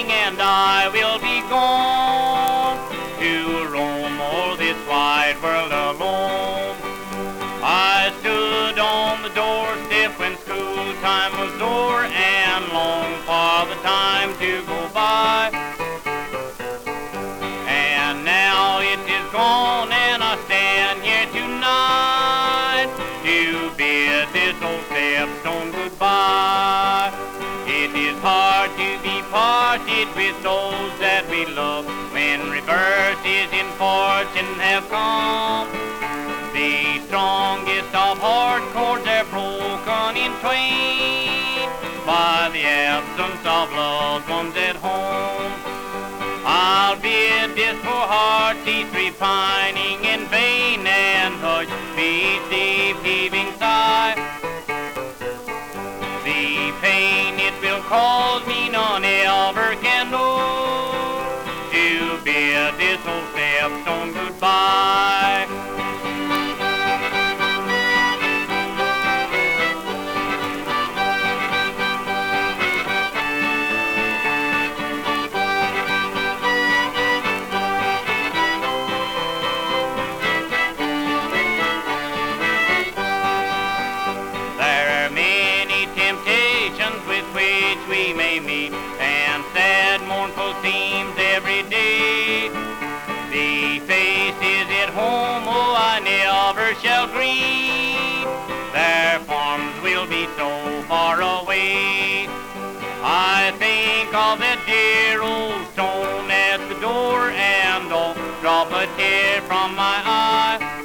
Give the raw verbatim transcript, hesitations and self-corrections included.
pining, and I will be gone to roam o'er this wide world alone. I stood on the doorstep when school time was o'er, and longed for the time to go by. And now it is gone, and I stand here tonight to bid this old stepstone goodbye. It is hard to be parted with those that we love when reverses in fortune have come. The strongest of heart chords are broken in twain by the absence of loved ones at home. I'll bid this poor heart cease repining in vain, and hush peace deep heaving sigh. The pain it will cause me none ever can know, to bid this old stepstone goodbye. With which we may meet, and sad mournful themes every day. The faces at home, oh, I never shall greet, their forms will be so far away. I think of that dear old stone at the door, and oh, drop a tear from my eye.